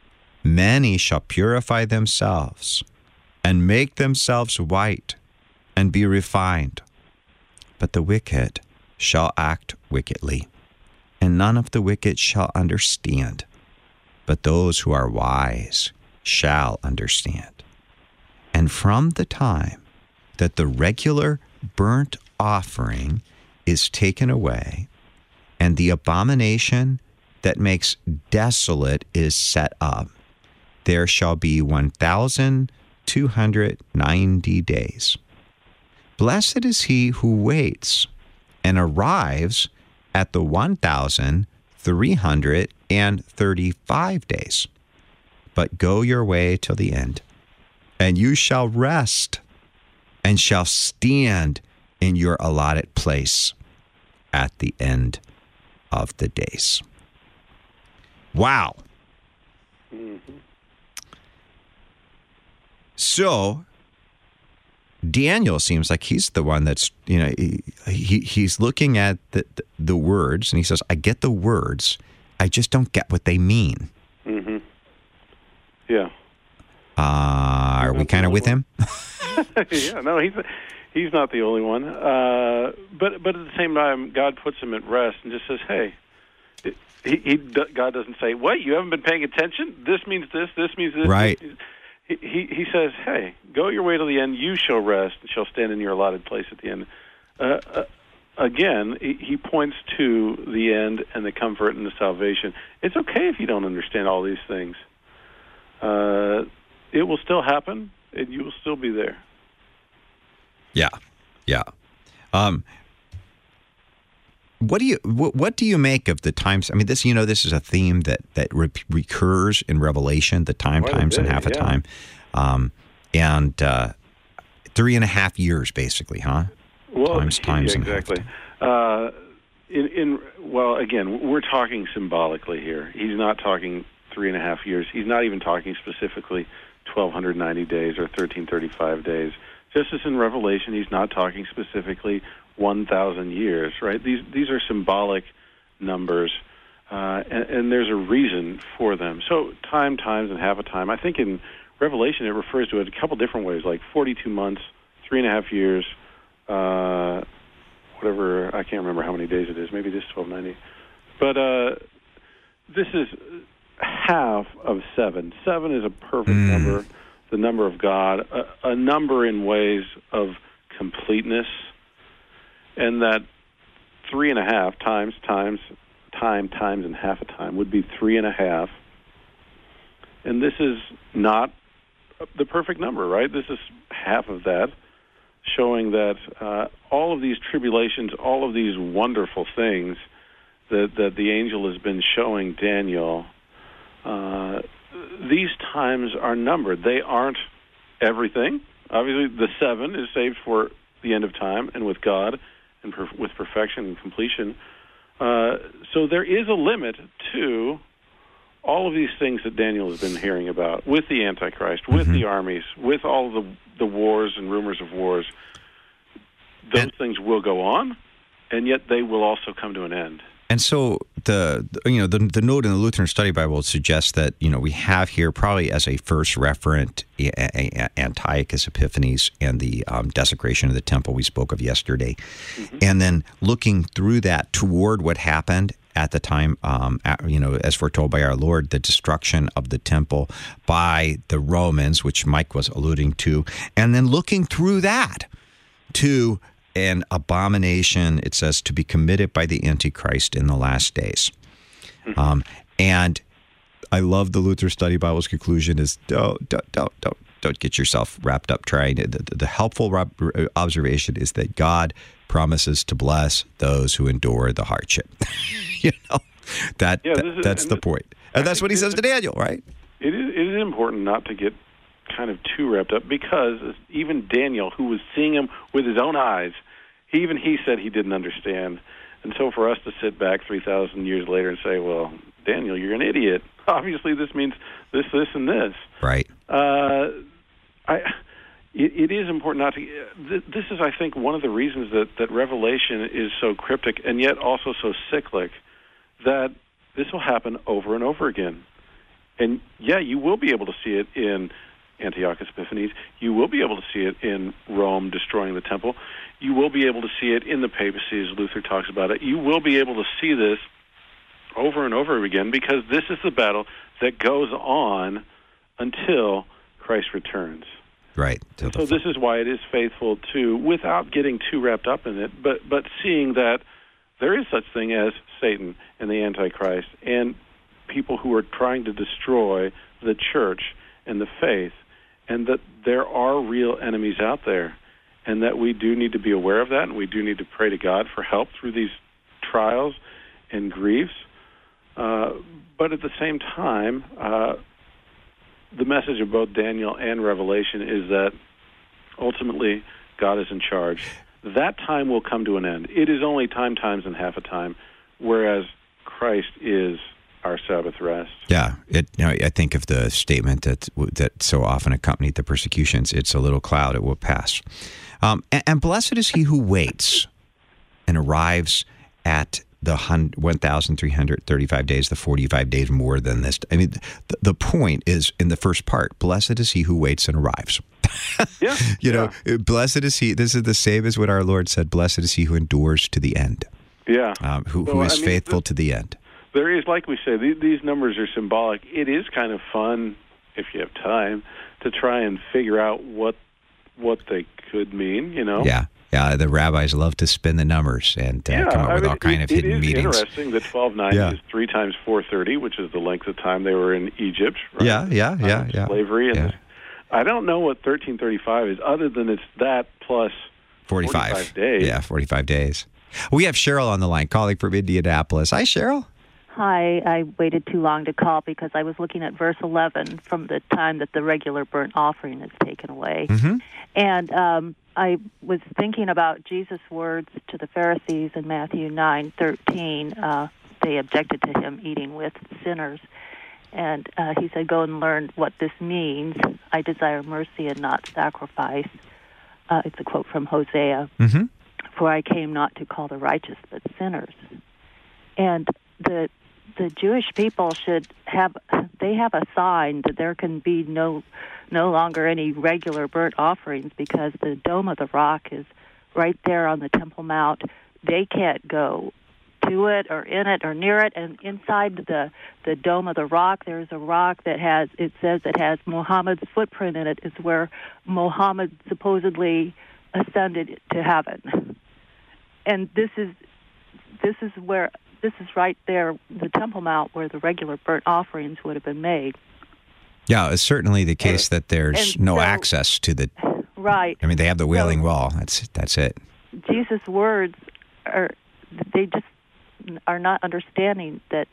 Many shall purify themselves and make themselves white and be refined. But the wicked shall act wickedly, and none of the wicked shall understand. But those who are wise shall understand. And from the time that the regular burnt offering is taken away, and the abomination that makes desolate is set up, there shall be one thousand two hundred ninety days. Blessed is he who waits and arrives at the one thousand three hundred thirty-five days. But go your way till the end, and you shall rest and shall stand in your allotted place at the end of the days. Wow. Mm-hmm. So Daniel seems like he's the one that's, you know, he, he he's looking at the, the the words and he says, I get the words, I just don't get what they mean. Mm-hmm. Yeah. Uh, are we kind of with him? Yeah, no, he's he's not the only one. Uh, but but at the same time, God puts him at rest and just says, hey, it, he, he God doesn't say, what, you haven't been paying attention? This means this, this means this. Right. This, He, he he says, hey, go your way to the end. You shall rest and shall stand in your allotted place at the end. Uh, uh, again, he, he points to the end and the comfort and the salvation. It's okay if you don't understand all these things. Uh, it will still happen, and you will still be there. Yeah, yeah. Um, what do you what, what do you make of the times? I mean, this you know this is a theme that that re- recurs in Revelation: the time, Quite a times, and bit, half a yeah. time, um, and uh, three and a half years, basically, huh? Well, times, times, yeah, and half exactly. Uh, in, in well, again, we're talking symbolically here. He's not talking three and a half years. He's not even talking specifically twelve ninety days or thirteen thirty-five days. Just as in Revelation, he's not talking specifically one thousand years, right? These these are symbolic numbers, uh, and, and there's a reason for them. So time, times, and half a time. I think in Revelation it refers to it a couple different ways, like forty-two months, three and a half years, uh, whatever, I can't remember how many days it is. Maybe it is twelve ninety. But uh, this is half of seven. Seven is a perfect Mm. number, the number of God, a, a number in ways of completeness. And that three and a half times, times, time, times, and half a time would be three and a half. And this is not the perfect number, right? This is half of that, showing that uh, all of these tribulations, all of these wonderful things that, that the angel has been showing Daniel, uh, these times are numbered. They aren't everything. Obviously, the seven is saved for the end of time and with God, and per- with perfection and completion. Uh, so there is a limit to all of these things that Daniel has been hearing about, with the Antichrist, with Mm-hmm. the armies, with all the the wars and rumors of wars. Those And- things will go on, and yet they will also come to an end. And so the you know the the note in the Lutheran Study Bible suggests that you know we have here probably as a first referent Antiochus Epiphanes and the um, desecration of the temple we spoke of yesterday, mm-hmm. and then looking through that toward what happened at the time, um, at, you know, as foretold by our Lord, the destruction of the temple by the Romans, which Mike was alluding to, and then looking through that to an abomination, it says, to be committed by the Antichrist in the last days. Mm-hmm. Um, and I love the Luther Study Bible's conclusion is don't, don't, don't, don't, don't get yourself wrapped up trying to. The, the helpful observation is that God promises to bless those who endure the hardship. you know, that, yeah, that is, that's the point. And I that's what he says to Daniel, right? It is, it is important not to get kind of too wrapped up, because even Daniel, who was seeing him with his own eyes, he, even he said he didn't understand. And so for us to sit back three thousand years later and say, well, Daniel, you're an idiot. Obviously this means this, this, and this. Right. Uh, I, it, it is important not to... This is, I think, one of the reasons that, that Revelation is so cryptic and yet also so cyclic, that this will happen over and over again. And, yeah, you will be able to see it in Antiochus Epiphanes. You will be able to see it in Rome destroying the temple. You will be able to see it in the papacy, as Luther talks about it. You will be able to see this over and over again, because this is the battle that goes on until Christ returns. Right. So this is why it is faithful to, without getting too wrapped up in it, but, but seeing that there is such thing as Satan and the Antichrist and people who are trying to destroy the church and the faith, and that there are real enemies out there, and that we do need to be aware of that, and we do need to pray to God for help through these trials and griefs. Uh, but at the same time, uh, the message of both Daniel and Revelation is that ultimately God is in charge. That time will come to an end. It is only time, times, and half a time, whereas Christ is our Sabbath rest. Yeah, it, you know, I think of the statement that that so often accompanied the persecutions, it's a little cloud, it will pass. Um, and, and blessed is he who waits and arrives at the one thousand three hundred thirty-five days, the forty-five days more than this. I mean, the, the point is in the first part, blessed is he who waits and arrives. Yeah. you yeah. know, blessed is he, this is the same as what our Lord said, blessed is he who endures to the end. Yeah. Um, who, so, who is I mean, faithful the, to the end. There is, like we say, these, these numbers are symbolic. It is kind of fun, if you have time, to try and figure out what what they could mean, you know? Yeah. Yeah, the rabbis love to spin the numbers and uh, yeah, come up I with mean, all kind it, of hidden it is meanings. Interesting that twelve ninety yeah. is three times four thirty, which is the length of time they were in Egypt. Right? Yeah, yeah, yeah, um, yeah. Slavery. And yeah. this, I don't know what thirteen thirty-five is, other than it's that plus forty-five. forty-five days. Yeah, forty-five days. We have Cheryl on the line calling from Indianapolis. Hi, Cheryl. Hi, I waited too long to call because I was looking at verse eleven from the time that the regular burnt offering is taken away. Mm-hmm. And um, I was thinking about Jesus' words to the Pharisees in Matthew nine thirteen. Uh, they objected to him eating with sinners. And uh, he said, go and learn what this means. I desire mercy and not sacrifice. Uh, it's a quote from Hosea. Mm-hmm. For I came not to call the righteous, but sinners. And the the Jewish people should have, they have a sign that there can be no no longer any regular burnt offerings because the Dome of the Rock is right there on the Temple Mount. They can't go to it or in it or near it. And inside the, the Dome of the Rock, there's a rock that has, it says it has Muhammad's footprint in it. It's where Muhammad supposedly ascended to heaven. And this is this is where this is right there, the Temple Mount, where the regular burnt offerings would have been made. Yeah, it's certainly the case that there's and no so, access to the. Right. I mean, they have the Wailing so, Wall. That's that's it. Jesus' words are they just are not understanding that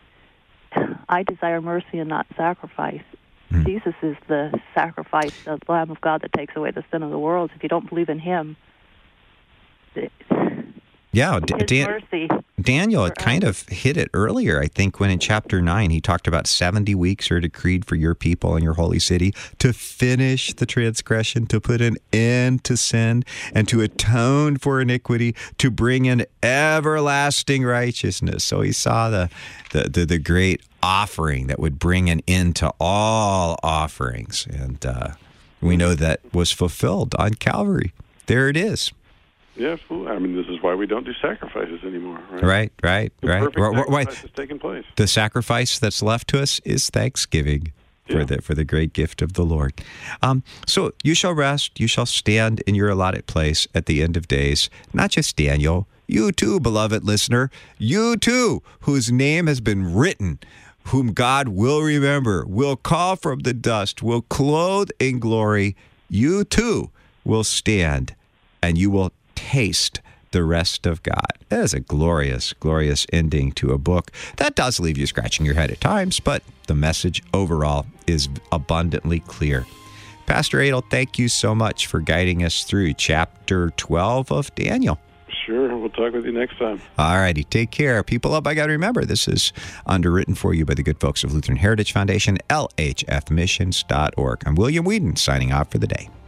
I desire mercy and not sacrifice. Mm. Jesus is the sacrifice of the Lamb of God that takes away the sin of the world. If you don't believe in Him, it, yeah, His Dan, mercy. Daniel had kind of hit it earlier, I think, when in chapter nine he talked about seventy weeks are decreed for your people and your holy city to finish the transgression, to put an end to sin, and to atone for iniquity, to bring in everlasting righteousness. So he saw the the, the, the great offering that would bring an end to all offerings. And uh, we know that was fulfilled on Calvary. There it is. Yeah, I mean, this is why we don't do sacrifices anymore, right? Right, right, the right. Perfect Well, sacrifice well, is taking place. The sacrifice that's left to us is thanksgiving for yeah. the for the great gift of the Lord. Um, so you shall rest, you shall stand in your allotted place at the end of days. Not just Daniel, you too, beloved listener, you too, whose name has been written, whom God will remember, will call from the dust, will clothe in glory. You too will stand, and you will taste the rest of God. That is a glorious, glorious ending to a book that does leave you scratching your head at times, but the message overall is abundantly clear. Pastor Adel, thank you so much for guiding us through chapter twelve of Daniel. Sure. We'll talk with you next time. All righty. Take care. People up, I got to remember, this is underwritten for you by the good folks of Lutheran Heritage Foundation, L H F missions dot org. I'm William Whedon, signing off for the day.